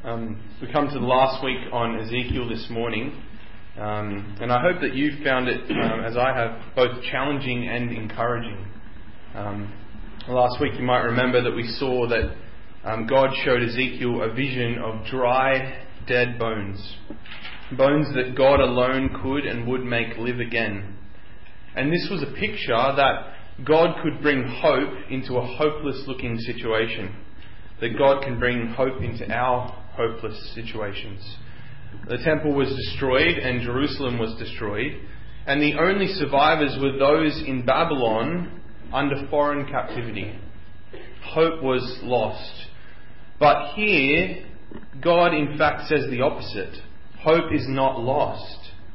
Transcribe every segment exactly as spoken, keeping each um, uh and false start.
Um, we come to the last week on Ezekiel this morning, um, and I hope that you found it, um, as I have, both challenging and encouraging. Um, last week you might remember that we saw that um, God showed Ezekiel a vision of dry, dead bones. Bones that God alone could and would make live again. And this was a picture that God could bring hope into a hopeless looking situation. That God can bring hope into our hopeless situations. The temple was destroyed and Jerusalem was destroyed, and the only survivors were those in Babylon under foreign captivity. Hope was lost. But here, God in fact says the opposite. Hope is not lost.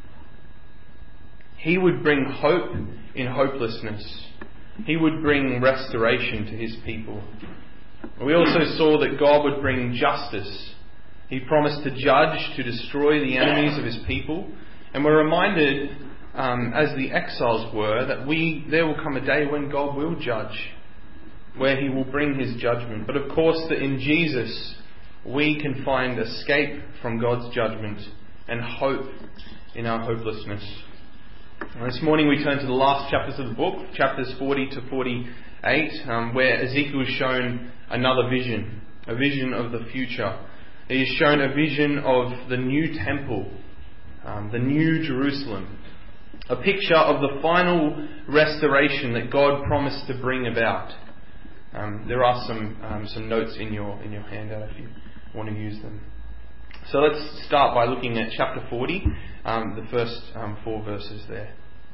He would bring hope in hopelessness. He would bring restoration to His people. We also saw that God would bring justice. He promised to judge, to destroy the enemies of His people. And we're reminded, um, as the exiles were, that we there will come a day when God will judge, where He will bring His judgment. But of course that in Jesus we can find escape from God's judgment and hope in our hopelessness. And this morning we turn to the last chapters of the book, chapters forty to forty-eight, um, where Ezekiel is shown another vision, a vision of the future. He is shown a vision of the new temple, um, the new Jerusalem, a picture of the final restoration that God promised to bring about. Um, there are some um, some notes in your in your handout if you want to use them. So let's start by looking at chapter forty, um, the first um, four verses there.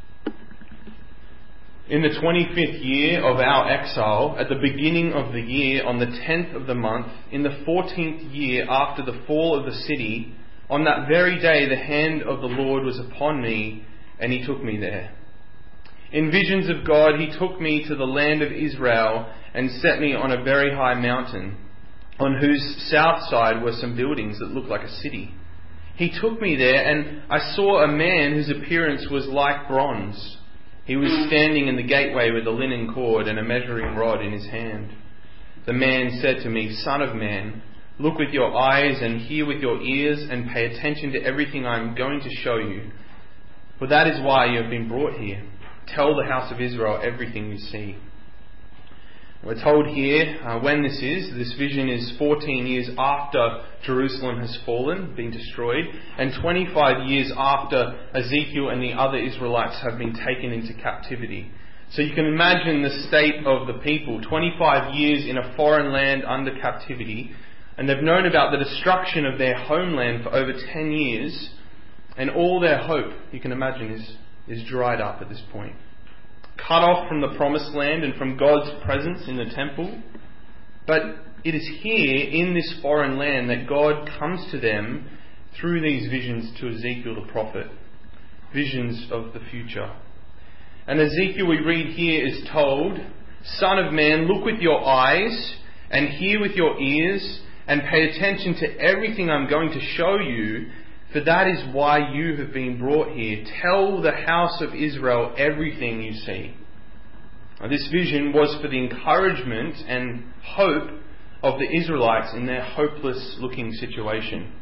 In the twenty-fifth year of our exile, at the beginning of the year, on the tenth of the month, in the fourteenth year after the fall of the city, on that very day the hand of the Lord was upon me, and He took me there. In visions of God, He took me to the land of Israel and set me on a very high mountain, on whose south side were some buildings that looked like a city. He took me there, and I saw a man whose appearance was like bronze. He was standing in the gateway with a linen cord and a measuring rod in his hand. The man said to me, "Son of man, look with your eyes and hear with your ears and pay attention to everything I am going to show you. For that is why you have been brought here. Tell the house of Israel everything you see." We're told here uh, when this is. This vision is fourteen years after Jerusalem has fallen, been destroyed, and twenty-five years after Ezekiel and the other Israelites have been taken into captivity. So you can imagine the state of the people, twenty-five years in a foreign land under captivity, and they've known about the destruction of their homeland for over ten years, and all their hope, you can imagine, is, is dried up at this point. Cut off from the promised land and from God's presence in the temple. But it is here in this foreign land that God comes to them through these visions to Ezekiel the prophet. Visions of the future. And Ezekiel, we read here, is told, "Son of man, look with your eyes and hear with your ears and pay attention to everything I'm going to show you. For that is why you have been brought here. Tell the house of Israel everything you see." Now, this vision was for the encouragement and hope of the Israelites in their hopeless looking situation.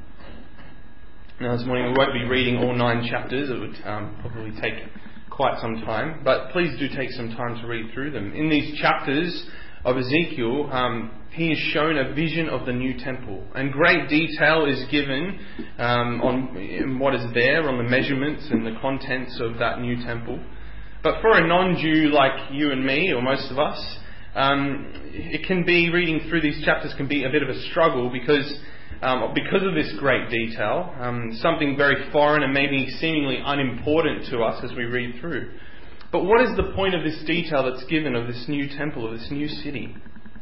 Now this morning we won't be reading all nine chapters. It would um, probably take quite some time. But please do take some time to read through them. In these chapters of Ezekiel, um, he is shown a vision of the new temple, and great detail is given um, on what is there, on the measurements and the contents of that new temple. But for a non-Jew like you and me, or most of us, um, it can be, reading through these chapters can be a bit of a struggle because um, because of this great detail, um, something very foreign and maybe seemingly unimportant to us as we read through. But what is the point of this detail that's given of this new temple, of this new city?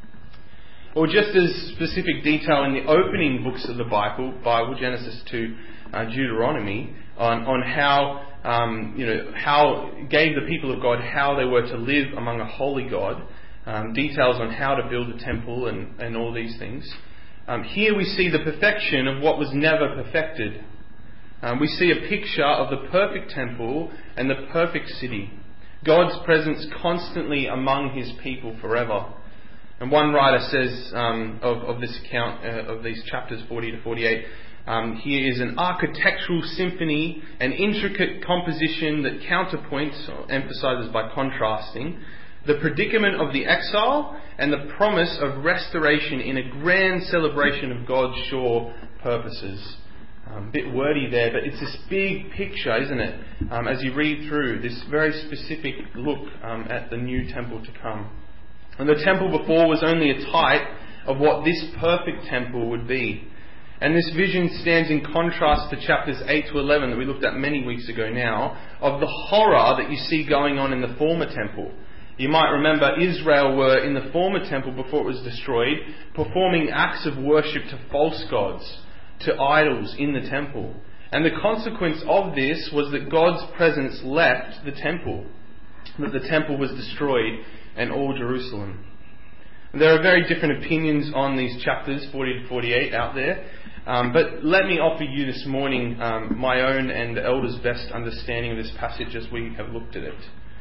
Or just as specific detail in the opening books of the Bible, Bible Genesis to uh, Deuteronomy, on, on how um, you know how gave the people of God how they were to live among a holy God, um, details on how to build a temple and, and all these things. Um, here we see the perfection of what was never perfected. Um, we see a picture of the perfect temple and the perfect city. God's presence constantly among His people forever. And one writer says um, of, of this account, uh, of these chapters forty to forty-eight, um, here is an architectural symphony, an intricate composition that counterpoints, or emphasizes by contrasting, the predicament of the exile and the promise of restoration in a grand celebration of God's sure purposes. Um, a bit wordy there, but it's this big picture, isn't it? Um, as you read through this very specific look um, at the new temple to come. And the temple before was only a type of what this perfect temple would be. And this vision stands in contrast to chapters eight to eleven that we looked at many weeks ago now, of the horror that you see going on in the former temple. You might remember Israel were in the former temple before it was destroyed, performing acts of worship to false gods, to idols in the temple. And the consequence of this was that God's presence left the temple, that the temple was destroyed and all Jerusalem. There are very different opinions on these chapters, forty to forty-eight, out there. Um, but let me offer you this morning um, my own and the elders' best understanding of this passage as we have looked at it.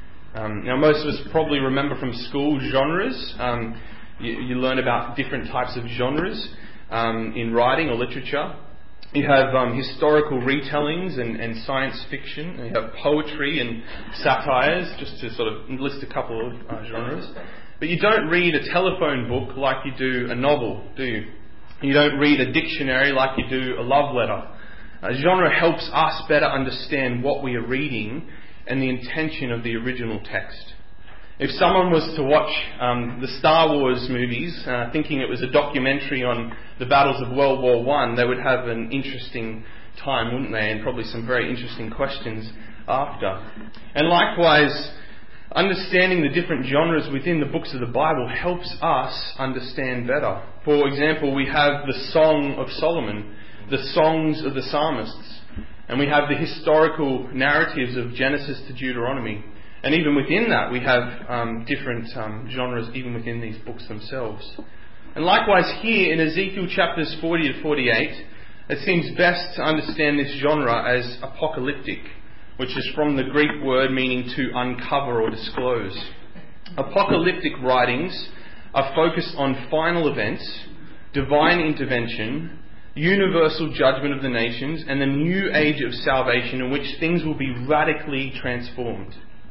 Um, now, most of us probably remember from school genres. Um, you, you learn about different types of genres um, in writing or literature. You have um, historical retellings and, and science fiction. You have poetry and satires, just to sort of list a couple of uh, genres. But you don't read a telephone book like you do a novel, do you? You don't read a dictionary like you do a love letter. A genre helps us better understand what we are reading and the intention of the original text. If someone was to watch um, the Star Wars movies, uh, thinking it was a documentary on the battles of World War One, they would have an interesting time, wouldn't they? And probably some very interesting questions after. And likewise, understanding the different genres within the books of the Bible helps us understand better. For example, we have the Song of Solomon, the songs of the psalmists, and we have the historical narratives of Genesis to Deuteronomy. And even within that, we have um, different um, genres even within these books themselves. And likewise here in Ezekiel chapters forty to forty-eight, it seems best to understand this genre as apocalyptic, which is from the Greek word meaning to uncover or disclose. Apocalyptic writings are focused on final events, divine intervention, universal judgment of the nations, and the new age of salvation in which things will be radically transformed.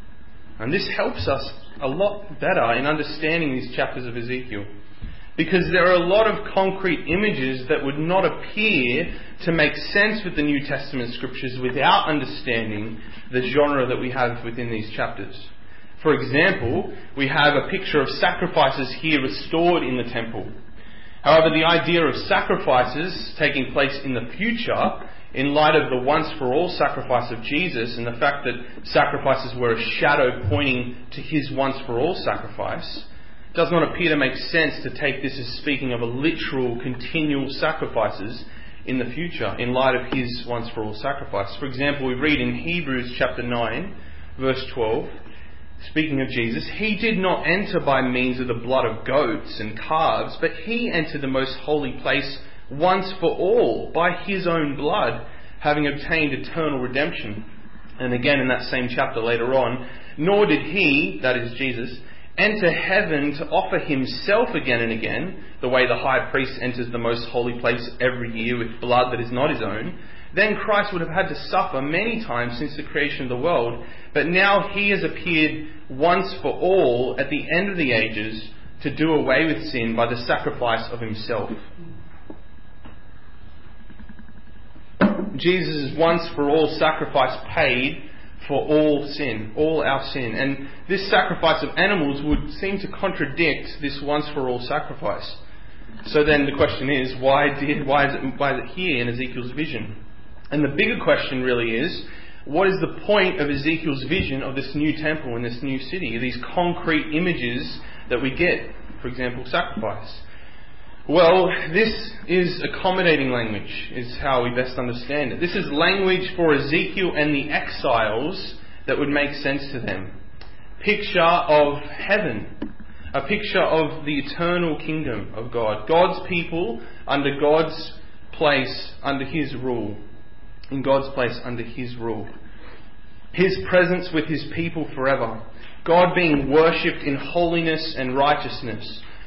And this helps us a lot better in understanding these chapters of Ezekiel, because there are a lot of concrete images that would not appear to make sense with the New Testament scriptures without understanding the genre that we have within these chapters. For example, we have a picture of sacrifices here restored in the temple. However, the idea of sacrifices taking place in the future, in light of the once-for-all sacrifice of Jesus and the fact that sacrifices were a shadow pointing to his once-for-all sacrifice, does not appear to make sense to take this as speaking of a literal, continual sacrifices in the future in light of his once-for-all sacrifice. For example, we read in Hebrews chapter nine, verse twelve, speaking of Jesus, "He did not enter by means of the blood of goats and calves, but he entered the most holy place once for all by his own blood, having obtained eternal redemption." And again in that same chapter later on, "Nor did he," that is Jesus, "enter heaven to offer himself again and again, the way the high priest enters the most holy place every year with blood that is not his own. Then Christ would have had to suffer many times since the creation of the world, but now he has appeared once for all at the end of the ages to do away with sin by the sacrifice of himself." Jesus' once for all sacrifice paid for all sin, all our sin. And this sacrifice of animals would seem to contradict this once for all sacrifice. So then the question is, why did why is it why is it here in Ezekiel's vision? And the bigger question really is, what is the point of Ezekiel's vision of this new temple and this new city? These concrete images that we get, for example, sacrifice. Well, this is accommodating language, is how we best understand it. This is language for Ezekiel and the exiles that would make sense to them. Picture of heaven. A picture of the eternal kingdom of God. God's people under God's place, under his rule. In God's place, under his rule. His presence with his people forever. God being worshipped in holiness and righteousness.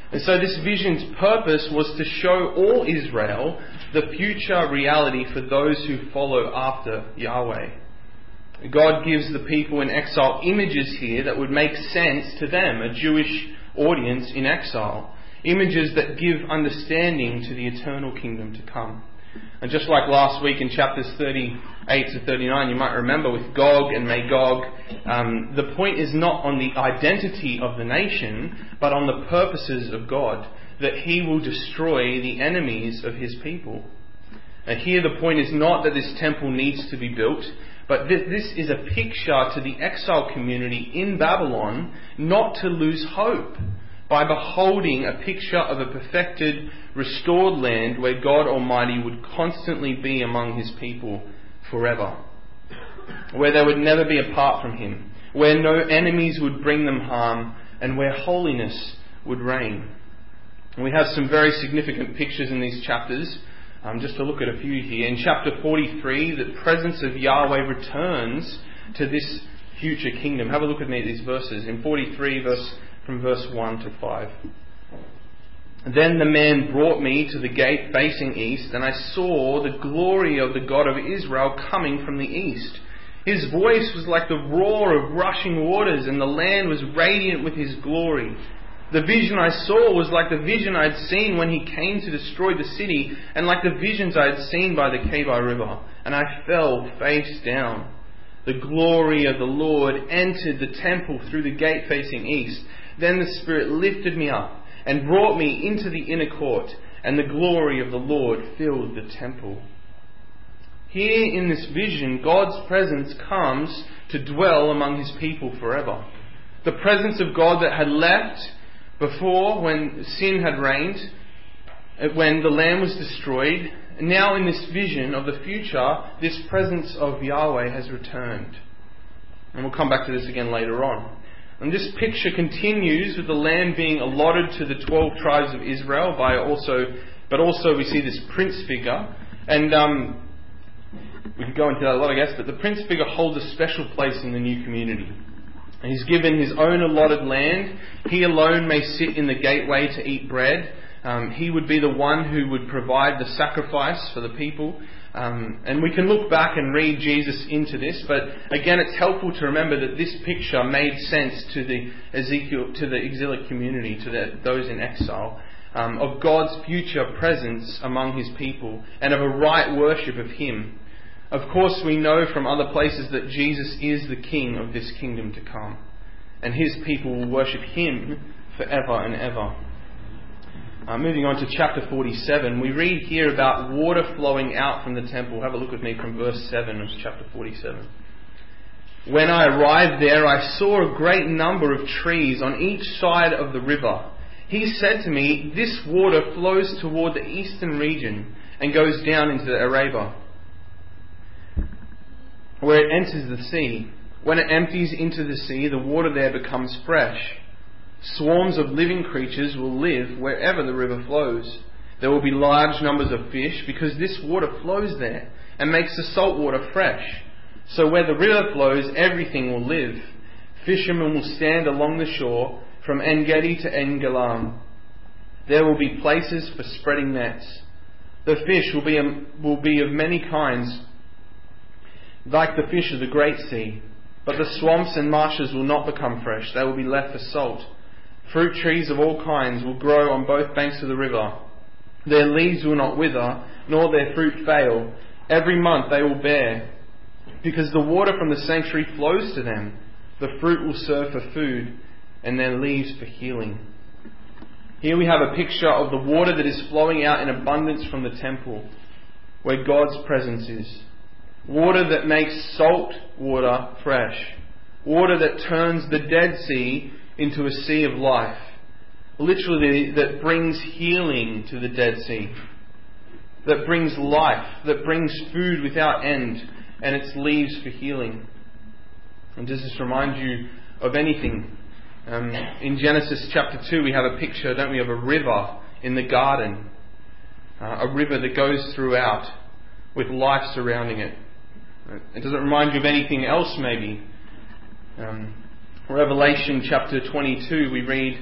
And so this vision's purpose was to show all Israel the future reality for those who follow after Yahweh. God gives the people in exile images here that would make sense to them, a Jewish audience in exile. Images that give understanding to the eternal kingdom to come. And just like last week in chapters thirty-eight to thirty-nine, you might remember with Gog and Magog, um, the point is not on the identity of the nation, but on the purposes of God, that He will destroy the enemies of His people. And here the point is not that this temple needs to be built, but this, this is a picture to the exile community in Babylon not to lose hope by beholding a picture of a perfected, restored land where God Almighty would constantly be among His people forever, where they would never be apart from Him, where no enemies would bring them harm, and where holiness would reign. And we have some very significant pictures in these chapters. Um, just to look at a few here. In chapter forty-three, the presence of Yahweh returns to this future kingdom. Have a look at me at these verses. In forty-three, verse from verse one to five. Then the man brought me to the gate facing east, and I saw the glory of the God of Israel coming from the east. His voice was like the roar of rushing waters, and the land was radiant with His glory. The vision I saw was like the vision I had seen when He came to destroy the city, and like the visions I had seen by the Kebar River. And I fell face down. The glory of the Lord entered the temple through the gate facing east. Then the Spirit lifted me up and brought me into the inner court, and the glory of the Lord filled the temple. Here in this vision, God's presence comes to dwell among His people forever. The presence of God that had left before, when sin had reigned, when the land was destroyed, now in this vision of the future, this presence of Yahweh has returned. And we'll come back to this again later on. And this picture continues with the land being allotted to the twelve tribes of Israel, by also, but also we see this prince figure. And um, we can go into that a lot, I guess, but the prince figure holds a special place in the new community. And he's given his own allotted land. He alone may sit in the gateway to eat bread. Um, he would be the one who would provide the sacrifice for the people. Um, and we can look back and read Jesus into this, but again, it's helpful to remember that this picture made sense to the Ezekiel, to the exilic community, to the, those in exile, um, of God's future presence among His people and of a right worship of Him. Of course, we know from other places that Jesus is the King of this kingdom to come, and His people will worship Him forever and ever. Uh, moving on to chapter forty-seven, we read here about water flowing out from the temple. Have a look with me from verse seven of chapter forty-seven. When I arrived there, I saw a great number of trees on each side of the river. He said to me, "This water flows toward the eastern region and goes down into the Arabah, where it enters the sea. When it empties into the sea, the water there becomes fresh. Swarms of living creatures will live wherever the river flows. There will be large numbers of fish because this water flows there and makes the salt water fresh. So where the river flows, everything will live. Fishermen will stand along the shore from En-Gedi to En-Galam. There will be places for spreading nets. The fish will be, will be of many kinds, like the fish of the great sea. But the swamps and marshes will not become fresh. They will be left for salt. Fruit trees of all kinds will grow on both banks of the river. Their leaves will not wither, nor their fruit fail. Every month they will bear, because the water from the sanctuary flows to them. The fruit will serve for food, and their leaves for healing." Here we have a picture of the water that is flowing out in abundance from the temple, where God's presence is. Water that makes salt water fresh. Water that turns the Dead Sea into a sea of life. Literally, that brings healing to the Dead Sea. That brings life. That brings food without end. And its leaves for healing. And does this remind you of anything? Um, in Genesis chapter two, we have a picture, don't we, of a river in the garden. Uh, a river that goes throughout with life surrounding it. It doesn't remind you of anything else, maybe. Um, Revelation chapter twenty-two, we read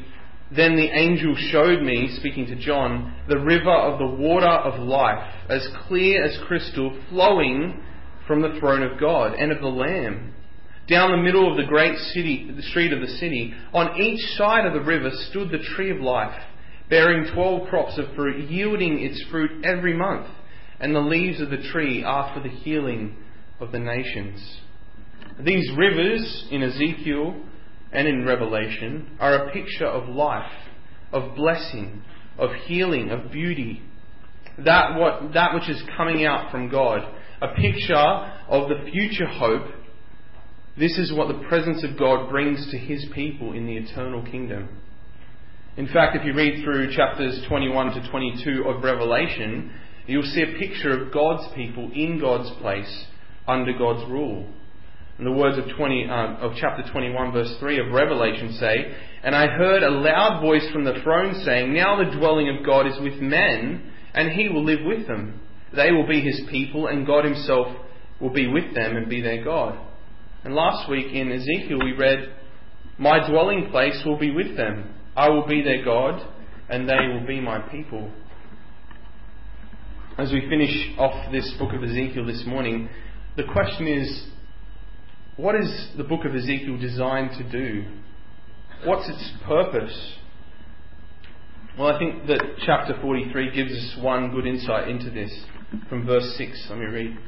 Then the angel showed me, speaking to John, the river of the water of life, as clear as crystal, flowing from the throne of God and of the Lamb. Down the middle of the great city, the street of the city, on each side of the river stood the tree of life, bearing twelve crops of fruit, yielding its fruit every month. And the leaves of the tree are for the healing of the nations. These rivers in Ezekiel and in Revelation are a picture of life, of blessing, of healing, of beauty. That what that which is coming out from God. A picture of the future hope. This is what the presence of God brings to His people in the eternal kingdom. In fact, if you read through chapters twenty-one to twenty-two of Revelation, you'll see a picture of God's people in God's place under God's rule. And the words of twenty um, of chapter twenty-one, verse three of Revelation say, "And I heard a loud voice from the throne saying, 'Now the dwelling of God is with men, and He will live with them. They will be His people, and God Himself will be with them and be their God.'" And last week in Ezekiel we read, "My dwelling place will be with them. I will be their God, and they will be my people." As we finish off this book of Ezekiel this morning, the question is, what is the book of Ezekiel designed to do? What's its purpose? Well, I think that chapter forty-three gives us one good insight into this. From verse six, let me read.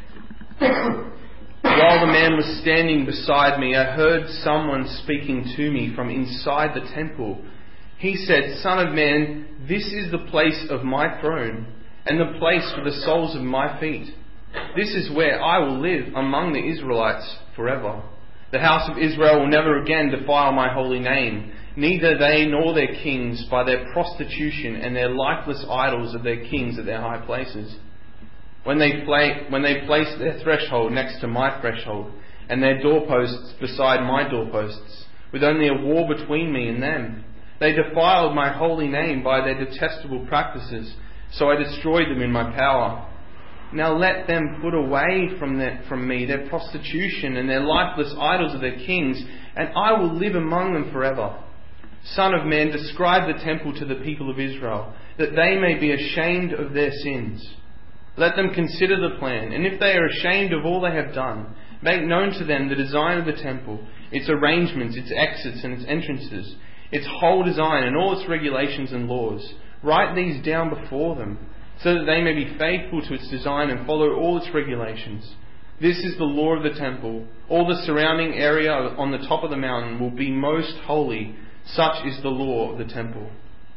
"While the man was standing beside me, I heard someone speaking to me from inside the temple. He said, 'Son of man, this is the place of my throne, and the place for the soles of my feet. This is where I will live among the Israelites forever. The house of Israel will never again defile my holy name, neither they nor their kings by their prostitution and their lifeless idols of their kings at their high places. When they, play, when they place their threshold next to my threshold, and their doorposts beside my doorposts, with only a wall between me and them. They defiled my holy name by their detestable practices, so I destroyed them in my power. Now let them put away from, their, from me their prostitution and their lifeless idols of their kings, and I will live among them forever. Son of man, describe the temple to the people of Israel, that they may be ashamed of their sins. Let them consider the plan, and if they are ashamed of all they have done, make known to them the design of the temple, its arrangements, its exits and its entrances, its whole design and all its regulations and laws. Write these down before them, so that they may be faithful to its design and follow all its regulations. This is the law of the temple. All the surrounding area on the top of the mountain will be most holy. Such is the law of the temple.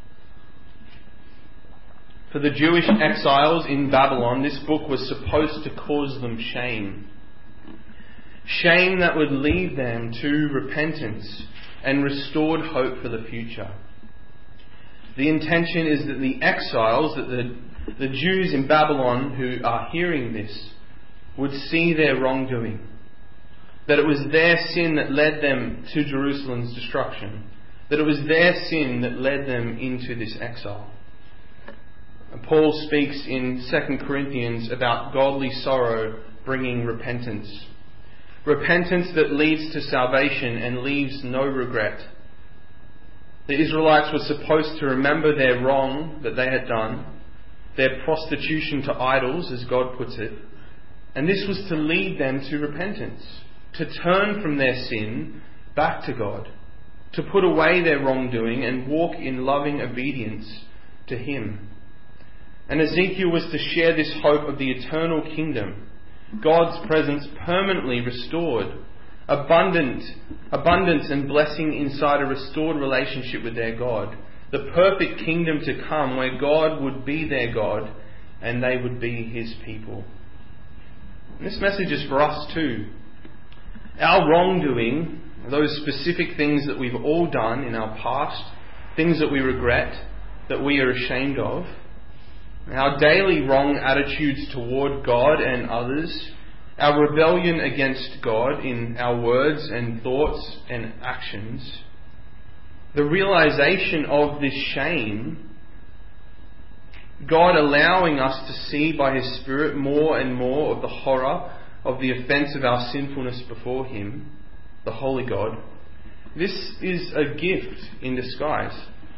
For the Jewish exiles in Babylon, this book was supposed to cause them shame. Shame that would lead them to repentance and restored hope for the future. The intention is that the exiles, that the, the Jews in Babylon who are hearing this, would see their wrongdoing. That it was their sin that led them to Jerusalem's destruction. That it was their sin that led them into this exile. Paul speaks in Second Corinthians about godly sorrow bringing repentance. Repentance that leads to salvation and leaves no regret. The Israelites were supposed to remember their wrong that they had done, their prostitution to idols, as God puts it, and this was to lead them to repentance, to turn from their sin back to God, to put away their wrongdoing and walk in loving obedience to Him. And Ezekiel was to share this hope of the eternal kingdom, God's presence permanently restored, abundant, abundance and blessing inside a restored relationship with their God, the perfect kingdom to come where God would be their God and they would be His people. And this message is for us too. Our wrongdoing, those specific things that we've all done in our past, things that we regret, that we are ashamed of, our daily wrong attitudes toward God and others, our rebellion against God in our words and thoughts and actions, the realization of this shame, God allowing us to see by His Spirit more and more of the horror of the offence of our sinfulness before Him, the Holy God. This is a gift in disguise.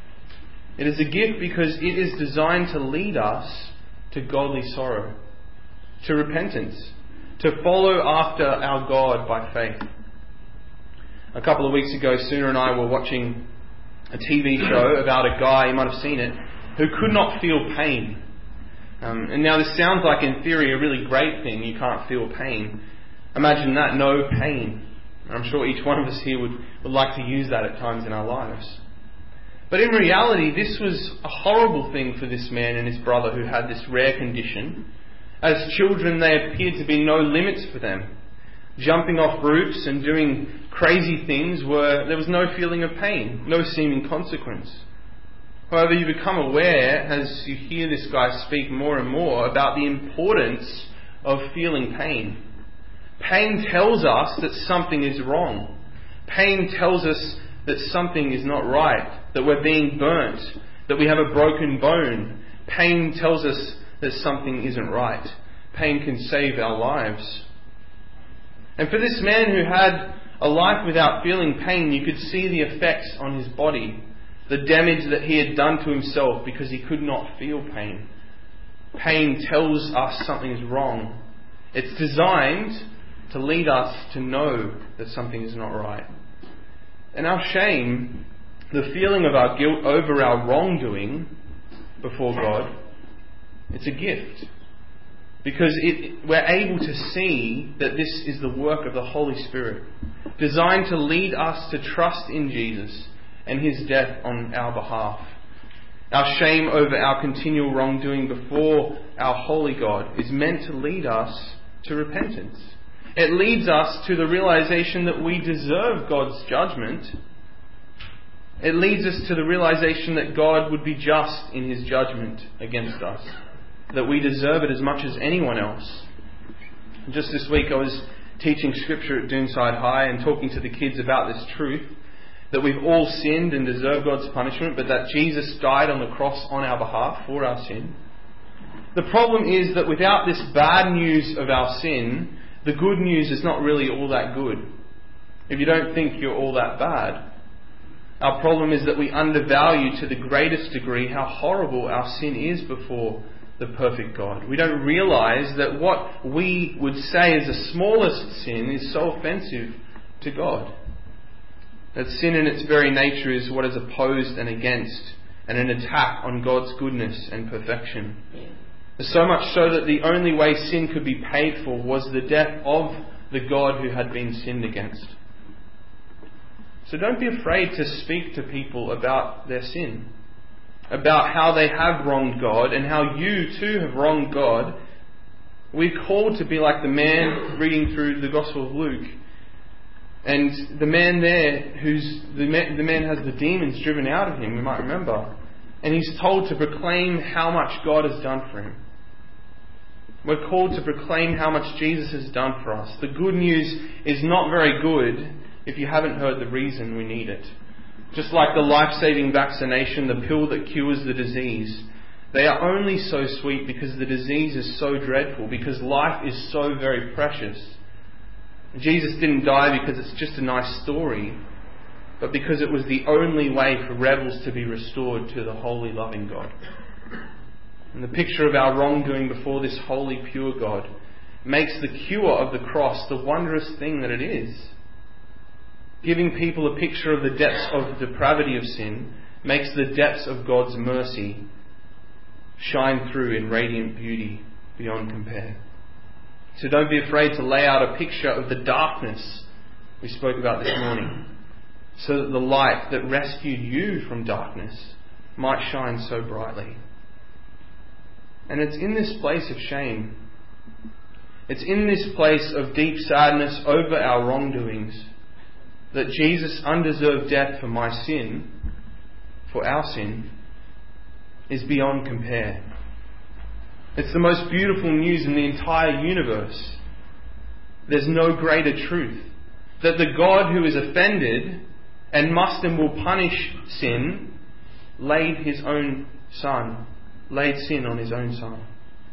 It is a gift because it is designed to lead us to godly sorrow, to repentance, to follow after our God by faith. A couple of weeks ago, Suna and I were watching a T V show about a guy, you might have seen it, who could not feel pain. Um, and now this sounds like, in theory, a really great thing. You can't feel pain. Imagine that, no pain. I'm sure each one of us here would, would like to use that at times in our lives. But in reality, this was a horrible thing for this man and his brother who had this rare condition. As children, there appeared to be no limits for them. Jumping off roofs and doing crazy things were, there was no feeling of pain, no seeming consequence. However, you become aware as you hear this guy speak more and more about the importance of feeling pain. Pain tells us that something is wrong. Pain tells us that something is not right, that we're being burnt, that we have a broken bone. Pain tells us that something isn't right. Pain can save our lives. And for this man who had a life without feeling pain, you could see the effects on his body, the damage that he had done to himself because he could not feel pain. Pain tells us something is wrong. It's designed to lead us to know that something is not right. And our shame, the feeling of our guilt over our wrongdoing before God, it's a gift. Because it, we're able to see that this is the work of the Holy Spirit, designed to lead us to trust in Jesus and His death on our behalf. Our shame over our continual wrongdoing before our holy God is meant to lead us to repentance. It leads us to the realization that we deserve God's judgment. It leads us to the realization that God would be just in His judgment against us, that we deserve it as much as anyone else. Just this week I was teaching scripture at Doonside High and talking to the kids about this truth, that we've all sinned and deserve God's punishment, but that Jesus died on the cross on our behalf for our sin. The problem is that without this bad news of our sin, the good news is not really all that good. If you don't think you're all that bad. Our problem is that we undervalue to the greatest degree how horrible our sin is before the perfect God. We don't realize that what we would say is the smallest sin is so offensive to God. That sin in its very nature is what is opposed and against, and an attack on God's goodness and perfection. So much so that the only way sin could be paid for was the death of the God who had been sinned against. So don't be afraid to speak to people about their sin, about how they have wronged God and how you too have wronged God. We're called to be like the man reading through the Gospel of Luke. And the man there, who's the man, the man has the demons driven out of him, we might remember. And he's told to proclaim how much God has done for him. We're called to proclaim how much Jesus has done for us. The good news is not very good if you haven't heard the reason we need it. Just like the life-saving vaccination, the pill that cures the disease, they are only so sweet because the disease is so dreadful, because life is so very precious. Jesus didn't die because it's just a nice story, but because it was the only way for rebels to be restored to the holy, loving God. And the picture of our wrongdoing before this holy, pure God makes the cure of the cross the wondrous thing that it is. Giving people a picture of the depths of depravity of sin makes the depths of God's mercy shine through in radiant beauty beyond compare. So don't be afraid to lay out a picture of the darkness we spoke about this morning, so that the light that rescued you from darkness might shine so brightly. And it's in this place of shame, it's in this place of deep sadness over our wrongdoings, that Jesus' undeserved death for my sin, for our sin, is beyond compare. It's the most beautiful news in the entire universe. There's no greater truth. That the God who is offended and must and will punish sin laid His own Son, laid sin on His own Son.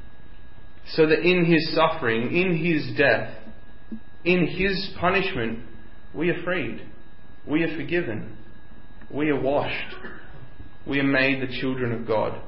So that in His suffering, in His death, in His punishment, we are freed. We are forgiven. We are washed. we are made the children of God.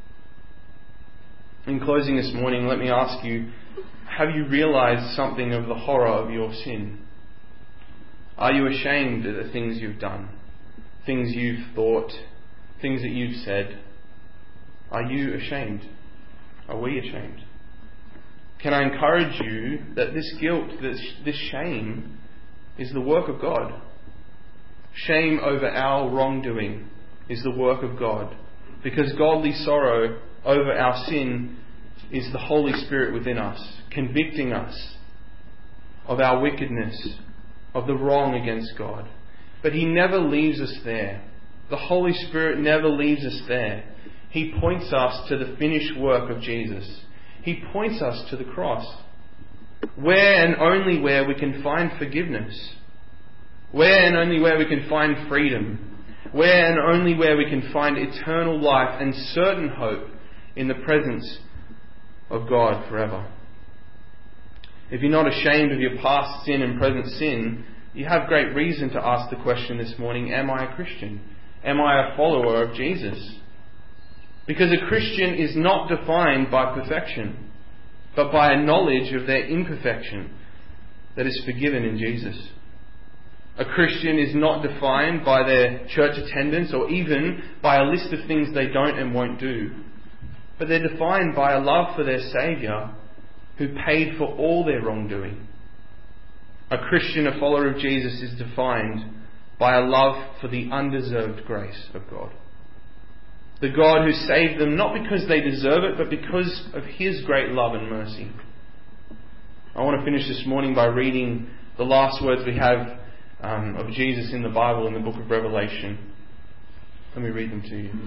In closing this morning, let me ask you, have you realized something of the horror of your sin? Are you ashamed of the things you've done, things you've thought, things that you've said? Are you ashamed? Are we ashamed? Can I encourage you that this guilt, this, this shame, is the work of God? Shame over our wrongdoing is the work of God, because godly sorrow over our sin is the Holy Spirit within us, convicting us of our wickedness, of the wrong against God. But He never leaves us there. The Holy Spirit never leaves us there. He points us to the finished work of Jesus. He points us to the cross, where and only where we can find forgiveness, where and only where we can find freedom, where and only where we can find eternal life and certain hope in the presence of God forever. If you're not ashamed of your past sin and present sin, you have great reason to ask the question this morning, am I a Christian? Am I a follower of Jesus? Because a Christian is not defined by perfection, but by a knowledge of their imperfection that is forgiven in Jesus. A Christian is not defined by their church attendance or even by a list of things they don't and won't do, but they're defined by a love for their Saviour who paid for all their wrongdoing. A Christian, a follower of Jesus, is defined by a love for the undeserved grace of God. The God who saved them not because they deserve it, but because of His great love and mercy. I want to finish this morning by reading the last words we have um, of Jesus in the Bible in the book of Revelation. Let me read them to you.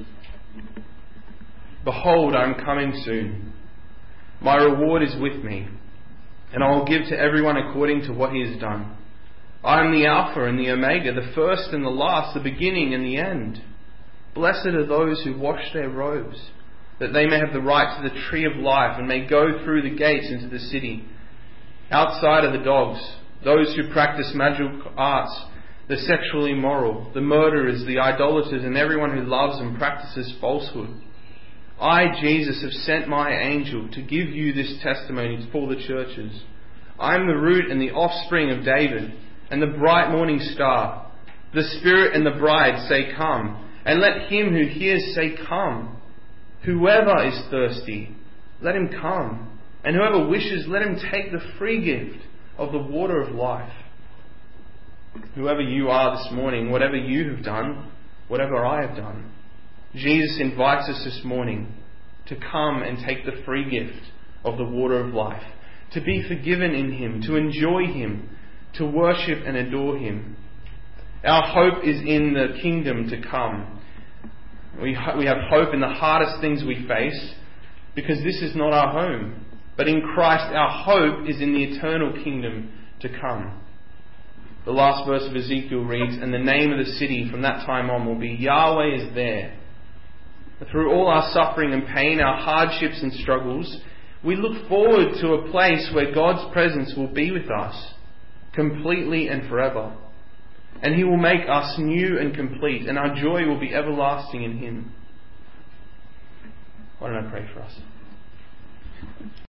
Behold, I am coming soon. My reward is with me, and I will give to everyone according to what he has done. I am the Alpha and the Omega, the first and the last, the beginning and the end. Blessed are those who wash their robes, that they may have the right to the tree of life and may go through the gates into the city. Outside are the dogs, those who practice magical arts, the sexually immoral, the murderers, the idolaters, and everyone who loves and practices falsehood. I, Jesus, have sent my angel to give you this testimony for the churches. I am the root and the offspring of David, and the bright morning star. The Spirit and the bride say, come. And let him who hears say, come. Whoever is thirsty, let him come. And whoever wishes, let him take the free gift of the water of life. Whoever you are this morning, whatever you have done, whatever I have done, Jesus invites us this morning to come and take the free gift of the water of life, to be forgiven in Him, to enjoy Him, to worship and adore Him. Our hope is in the kingdom to come. We, we have hope in the hardest things we face because this is not our home. But in Christ our hope is in the eternal kingdom to come. The last verse of Ezekiel reads, and the name of the city from that time on will be Yahweh is there. Through all our suffering and pain, our hardships and struggles, we look forward to a place where God's presence will be with us completely and forever. And He will make us new and complete, and our joy will be everlasting in Him. Why don't I pray for us?